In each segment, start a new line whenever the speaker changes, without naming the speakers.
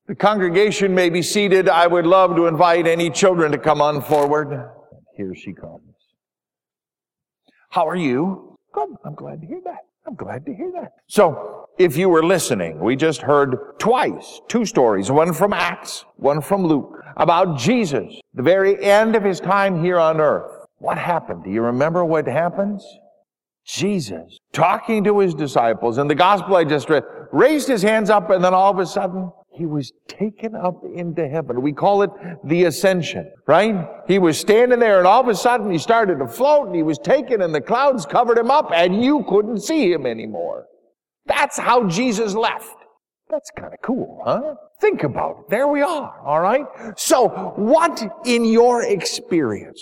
The congregation may be seated. I would love to invite any children to come on forward. Here she comes. How are you? Good. I'm glad to hear that. I'm glad to hear that. So, if you were listening, we just heard twice, 2 stories, one from Acts, one from Luke, about Jesus, the very end of his time here on earth. What happened? Do you remember what happens? Jesus, talking to his disciples, in the gospel I just read, raised his hands up, and then all of a sudden, he was taken up into heaven. We call it the ascension, right? He was standing there, and all of a sudden, he started to float, and he was taken, and the clouds covered him up, and you couldn't see him anymore. That's how Jesus left. That's kind of cool, huh? Think about it. There we are, all right? So, what in your experience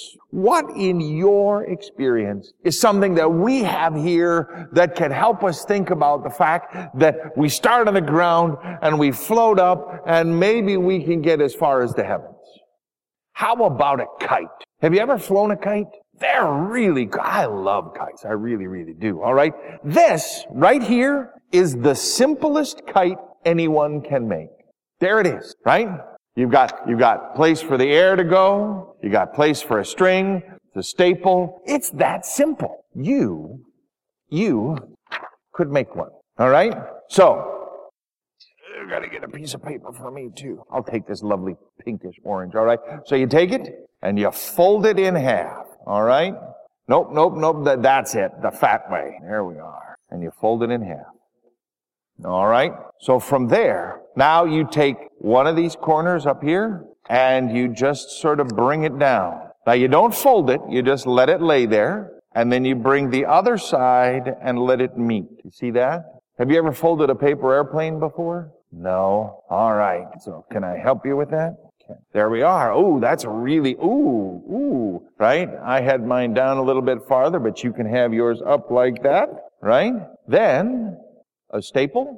is something that we have here that can help us think about the fact that we start on the ground and we float up and maybe we can get as far as the heavens? How about a kite? Have you ever flown a kite? They're really good. I love kites. I really, really do, all right? This right here is the simplest kite anyone can make. There it is, right? You've got place for the air to go. You got place for a string, the staple. It's that simple. You could make one, all right? So, you gotta get a piece of paper for me too. I'll take this lovely pinkish orange, all right? So you take it and you fold it in half, all right? Nope. That's it, the fat way. There we are. And you fold it in half. All right? So from there, now you take one of these corners up here and you just sort of bring it down. Now you don't fold it, you just let it lay there, and then you bring the other side and let it meet. You see that? Have you ever folded a paper airplane before? No. All right. So can I help you with that? Okay. There we are. Oh, that's really, right? I had mine down a little bit farther, but you can have yours up like that, right? Then a staple,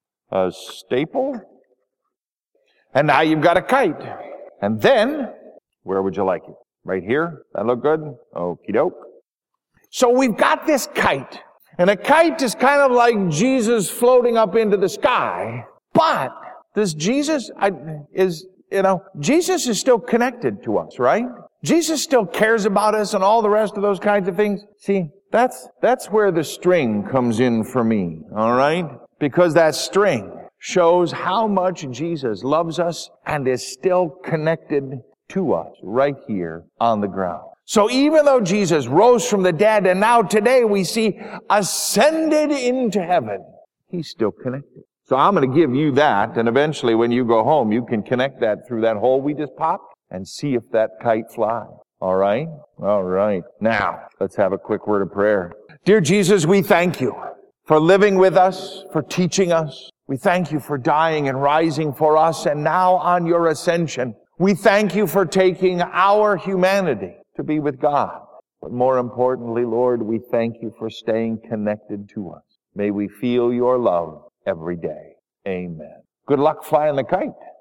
and now you've got a kite. And then, where would you like it? Right here? That look good? Okie doke. So we've got this kite, and a kite is kind of like Jesus floating up into the sky, but this Jesus Jesus is still connected to us, right? Jesus still cares about us and all the rest of those kinds of things. See, that's where the string comes in for me, all right? Because that string shows how much Jesus loves us and is still connected to us right here on the ground. So even though Jesus rose from the dead and now today we see ascended into heaven, he's still connected. So I'm going to give you that, and eventually when you go home, you can connect that through that hole we just popped and see if that kite flies. All right? All right. Now, let's have a quick word of prayer. Dear Jesus, we thank you for living with us, for teaching us. We thank you for dying and rising for us, and now on your ascension, we thank you for taking our humanity to be with God. But more importantly, Lord, we thank you for staying connected to us. May we feel your love every day. Amen. Good luck flying the kite.